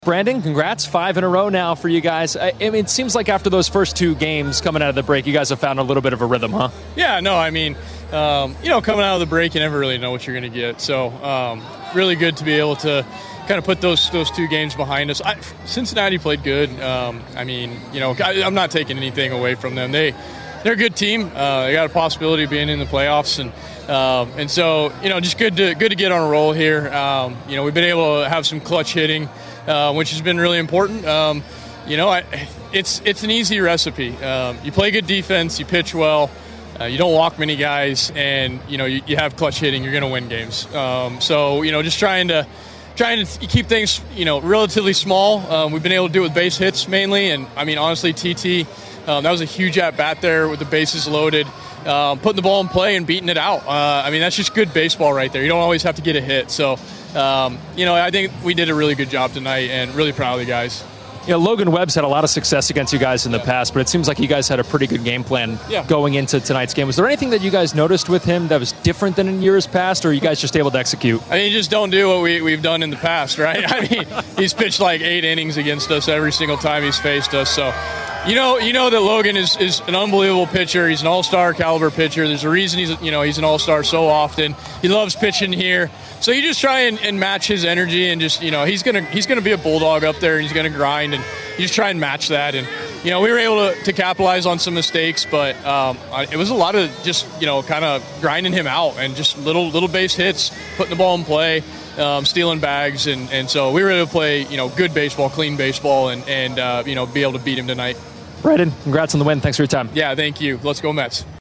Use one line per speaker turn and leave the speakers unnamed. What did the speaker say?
Brandon, congrats. 5 in a row now for you guys. I mean, it seems like after those first 2 games coming out of the break, you guys have found a little bit of a rhythm, huh?
Yeah, no, I mean, coming out of the break, you never really know what you're going to get. So really good to be able to kind of put those 2 games behind us. Cincinnati played good. I'm not taking anything away from them. They're a good team. They got a possibility of being in the playoffs, and so just good to get on a roll here. We've been able to have some clutch hitting, which has been really important. It's an easy recipe. You play good defense, you pitch well, you don't walk many guys, and you have clutch hitting. You're going to win games. Just trying to keep things relatively small. We've been able to do it with base hits mainly, and I mean honestly, TT. That was a huge at-bat there with the bases loaded, putting the ball in play and beating it out. That's just good baseball right there. You don't always have to get a hit. So, I think we did a really good job tonight and really proud of the guys.
Logan Webb's had a lot of success against you guys in the past, but it seems like you guys had a pretty good game plan going into tonight's game. Was there anything that you guys noticed with him that was different than in years past, or are you guys just able to execute?
You just don't do what we've done in the past, right? He's pitched like 8 innings against us every single time he's faced us. So, you know that Logan is an unbelievable pitcher. He's an all-star caliber pitcher. There's a reason he's an all-star so often. He loves pitching here. So you just try and match his energy, and just he's gonna be a bulldog up there, and he's gonna grind, and you just try and match that. And we were able to capitalize on some mistakes, but it was a lot of just kind of grinding him out and just little base hits, putting the ball in play, stealing bags, and so we were able to play good baseball, clean baseball, and be able to beat him tonight.
Brandon, congrats on the win. Thanks for your time.
Yeah, thank you. Let's go Mets.